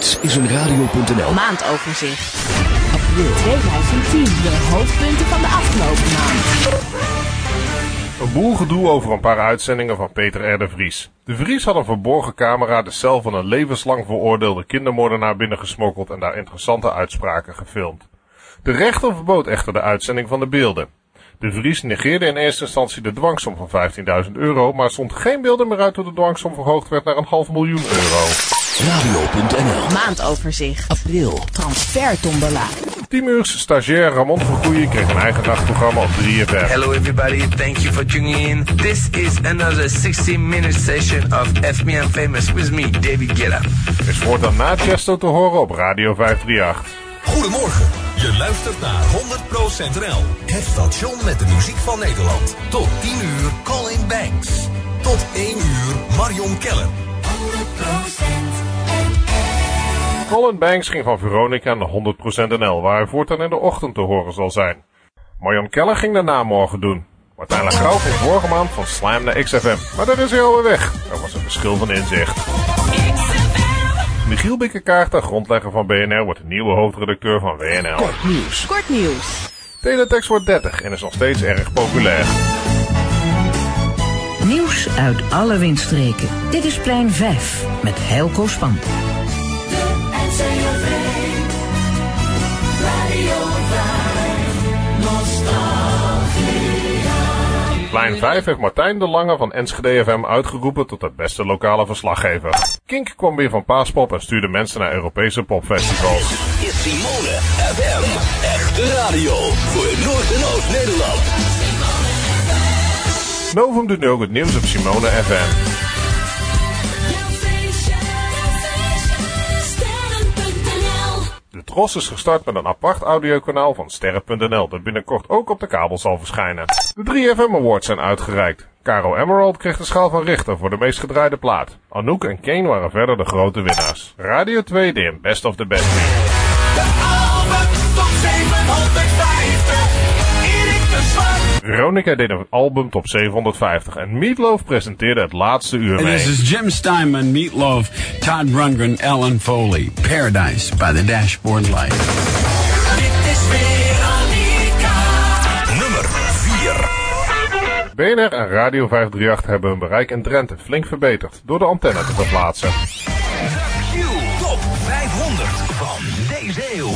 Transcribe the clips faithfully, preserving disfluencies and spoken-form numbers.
Dit is een radio punt n l maandoverzicht. April tweeduizend tien, de hoofdpunten van de afgelopen maand. Een boel gedoe over een paar uitzendingen van Peter R. de Vries. De Vries had een verborgen camera de cel van een levenslang veroordeelde kindermoordenaar binnengesmokkeld en daar interessante uitspraken gefilmd. De rechter verbood echter de uitzending van de beelden. De Vries negeerde in eerste instantie de dwangsom van vijftienduizend euro, maar stond geen beelden meer uit toen de dwangsom verhoogd werd naar een half miljoen euro. radio punt n l Maandoverzicht. April. Transfertombola. Teamuurs stagiair Ramon Vergoeien kreeg een eigen nachtprogramma op drie F M. Hello everybody, thank you for tuning in. This is another sixty minute session of F Me and Famous with me, David Guetta. Is voortaan na Chesto te horen op Radio vijf drie acht. Goedemorgen, je luistert naar honderd procent N L. Het station met de muziek van Nederland. Tot tien uur Colin Banks. Tot één uur Marion Keller. honderd procent Colin Banks ging van Veronica naar honderd procent N L, waar hij voortaan in de ochtend te horen zal zijn. Marion Keller ging daarna morgen doen. Martijn Grauw ging vorige maand van Slam naar X F M, maar daar is hij alweer weg. Er was een verschil van inzicht. Michiel Bikkekaarten, grondlegger van B N R, wordt de nieuwe hoofdredacteur van W N L. Kort nieuws. Kort nieuws. Teletext wordt dertig en is nog steeds erg populair. Nieuws uit alle windstreken. Dit is plein vijf met Helco Span. Plein vijf heeft Martijn de Lange van Enschede F M uitgeroepen tot de beste lokale verslaggever. Kink kwam weer van Paaspop en stuurde mensen naar Europese popfestivals. Dit is Simone F M. Echte radio voor Noord- en Oost-Nederland. Novum doet nu ook het nieuws op Simone F M. De Tros is gestart met een apart audiokanaal van Sterren punt n l dat binnenkort ook op de kabel zal verschijnen. De drie F M Awards zijn uitgereikt. Caro Emerald kreeg de schaal van Richter voor de meest gedraaide plaat. Anouk en Kane waren verder de grote winnaars. Radio twee deed een Best of the Best. Veronica deed een album top zevenhonderdvijftig en Meatloaf presenteerde het laatste uur mee. This is Jim Steinman, Meatloaf, Todd Rundgren, Ellen Foley. Paradise by the Dashboard Light. Dit is Veronica. Nummer vier. B N R en Radio vijf drie acht hebben hun bereik in Drenthe flink verbeterd door de antenne te verplaatsen. Q Top vijfhonderd van deze eeuw.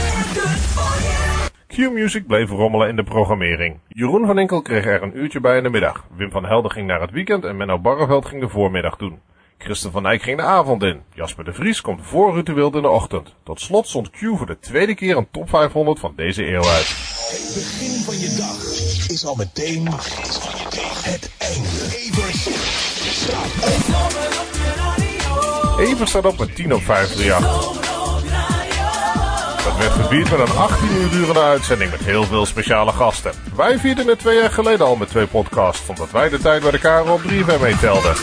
Q-Music bleef rommelen in de programmering. Jeroen van Inkel kreeg er een uurtje bij in de middag. Wim van Helden ging naar het weekend en Menno Barreveld ging de voormiddag doen. Christen van Eyck ging de avond in. Jasper de Vries komt voor Ruud de Wild in de ochtend. Tot slot stond Q voor de tweede keer een top vijfhonderd van deze eeuw uit. Het begin van je dag is al meteen het einde. Evers staat op. Evers staat op met tien op vijf drie acht. Dat werd gevierd met een achttien uur durende uitzending met heel veel speciale gasten. Wij vierden het twee jaar geleden al met twee podcasts, omdat wij de tijd bij de K R O op drie F M meetelden.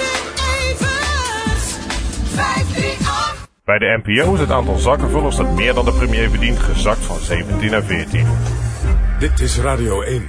Bij de N P O is het aantal zakkenvullers dat meer dan de premier verdient gezakt van zeventien naar veertien. Dit is Radio één.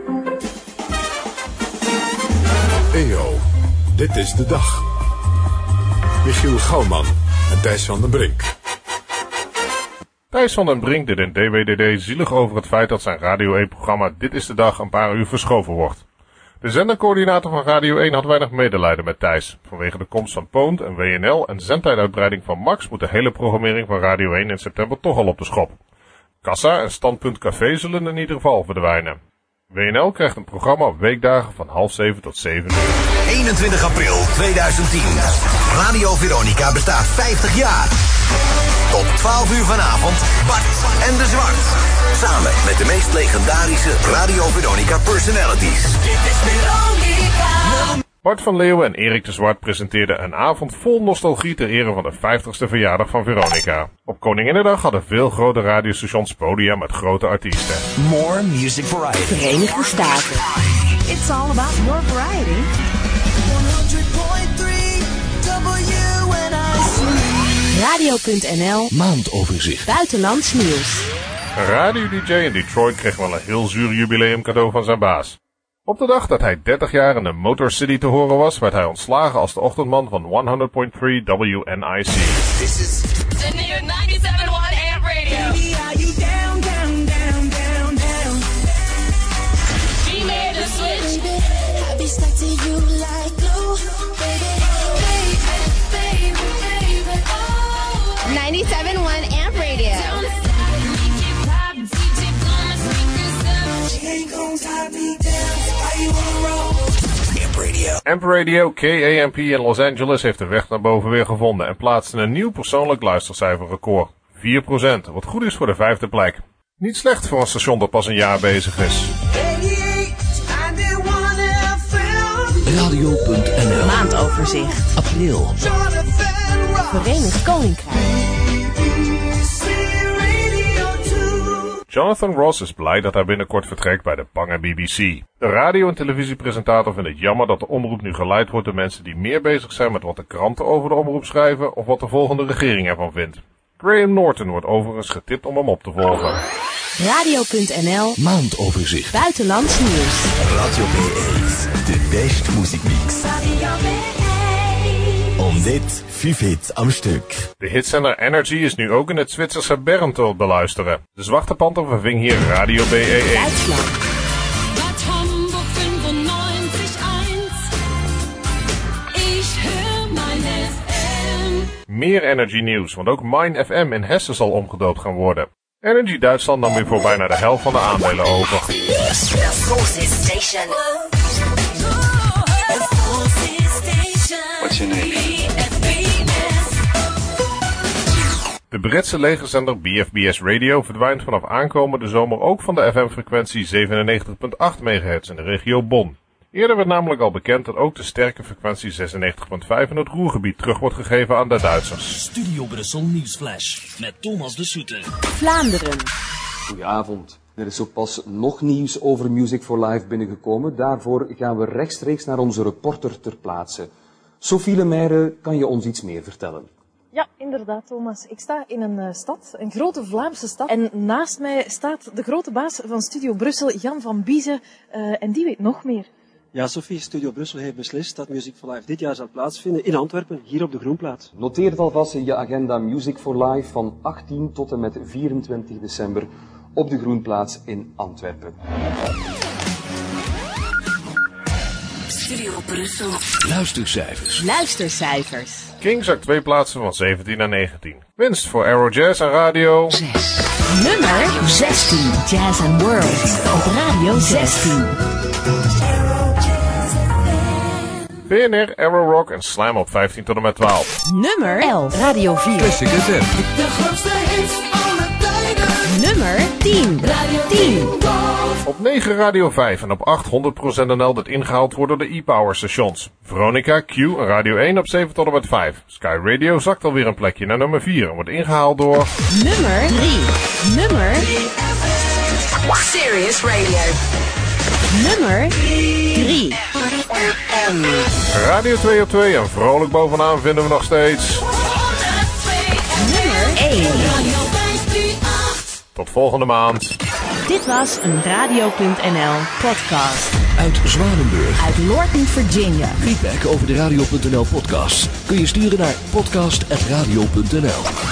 E O, dit is de dag. Michiel Gouwman en Thijs van den Brink. Thijs van den Brink deed in D W D D zielig over het feit dat zijn Radio één-programma Dit is de Dag een paar uur verschoven wordt. De zendercoördinator van Radio één had weinig medelijden met Thijs. Vanwege de komst van Poont en W N L en zendtijduitbreiding van Max moet de hele programmering van Radio één in september toch al op de schop. Kassa en Standpunt Café zullen in ieder geval verdwijnen. W N L krijgt een programma op weekdagen van half zeven tot zeven uur. eenentwintig april tweeduizend tien. Radio Veronica bestaat vijftig jaar. Tot twaalf uur vanavond, Bart en de Zwart. Samen met de meest legendarische Radio Veronica personalities. Dit is Veronica. Bart van Leeuwen en Erik de Zwart presenteerden een avond vol nostalgie ter ere van de vijftigste verjaardag van Veronica. Op Koninginnedag hadden veel grote radiostations podia met grote artiesten. More music variety. Verenigde Staten. It's all about your variety. honderd punt drie W N I C. radio punt n l Maandoverzicht. Buitenlands nieuws. Een radio-dj in Detroit kreeg wel een heel zuur jubileum cadeau van zijn baas. Op de dag dat hij dertig jaar in de Motor City te horen was, werd hij ontslagen als de ochtendman van honderd punt drie W N I C. This is the new ninety-seven point one Amp Radio. Baby, are you down, down, down, down, down? She made the switch. Baby, I'll be stuck to you like glue. Baby, baby, baby, baby, oh. ninety-seven point one Amp Radio. She ain't gon' tie me down. Why you wanna roll? Amp Radio. Amp Radio K A M P in Los Angeles heeft de weg naar boven weer gevonden en plaatste een nieuw persoonlijk luistercijferrecord. vier procent, wat goed is voor de vijfde plek. Niet slecht voor een station dat pas een jaar bezig is. Radio punt N L. Maandoverzicht. April. Verenigd Koninkrijk. Jonathan Ross is blij dat hij binnenkort vertrekt bij de bange B B C. De radio- en televisiepresentator vindt het jammer dat de omroep nu geleid wordt door mensen die meer bezig zijn met wat de kranten over de omroep schrijven of wat de volgende regering ervan vindt. Graham Norton wordt overigens getipt om hem op te volgen. Radio punt N L. Maandoverzicht. Buitenlands nieuws. Radio B één, de beste muziekmix. Om dit, vijf hits am stuk. De hitzender Energy is nu ook in het Zwitserse Bern te beluisteren. De Zwarte Panter verving hier Radio B E één. Duitsland. Bad Hamburg vijfennegentig komma één. Ich hör mein F M. Meer Energy nieuws, want ook Mine F M in Hessen zal omgedoopt gaan worden. Energy Duitsland nam weer voor bijna de helft van de aandelen over. What's your name? De Britse legerzender B F B S Radio verdwijnt vanaf aankomende zomer ook van de F M-frequentie zevenennegentig komma acht megahertz in de regio Bonn. Eerder werd namelijk al bekend dat ook de sterke frequentie zesennegentig komma vijf in het Ruhrgebied terug wordt gegeven aan de Duitsers. Studio Brussel Nieuwsflash met Thomas de Soete. Vlaanderen. Goedenavond. Er is ook pas nog nieuws over Music for Life binnengekomen. Daarvoor gaan we rechtstreeks naar onze reporter ter plaatse. Sophie Lemaire, kan je ons iets meer vertellen? Ja, inderdaad, Thomas. Ik sta in een uh, stad, een grote Vlaamse stad. En naast mij staat de grote baas van Studio Brussel, Jan van Biezen. Uh, en die weet nog meer. Ja, Sophie, Studio Brussel heeft beslist dat Music for Life dit jaar zal plaatsvinden in Antwerpen, hier op de Groenplaats. Noteer het alvast in je agenda Music for Life van achttien tot en met vierentwintig december op de Groenplaats in Antwerpen. Studio Brussel. Luistercijfers. Luistercijfers. King zakt twee plaatsen van zeventien naar negentien. Winst voor Aerojazz en Radio zes. Nummer zestien. Jazz and World op Radio zestien. B N R, Aero Rock en Slam op vijftien tot en met twaalf. Nummer elf. Radio vier. Classic F M. De grootste hits aller tijden. Nummer tien. Radio tien. Op negen Radio vijf en op acht honderd procent N L dat ingehaald wordt door de e-power stations. Veronica, Q en Radio één op zeven tot en met vijf. Sky Radio zakt alweer een plekje naar nummer vier en wordt ingehaald door... Nummer drie. Nummer... Serious Radio. Nummer drie. Radio twee op twee en vrolijk bovenaan vinden we nog steeds... Nummer één. Tot volgende maand. Dit was een Radio punt N L podcast. Uit Zwanenburg. Uit Lorton, Virginia. Feedback over de Radio punt N L podcast kun je sturen naar podcast at radio punt N L.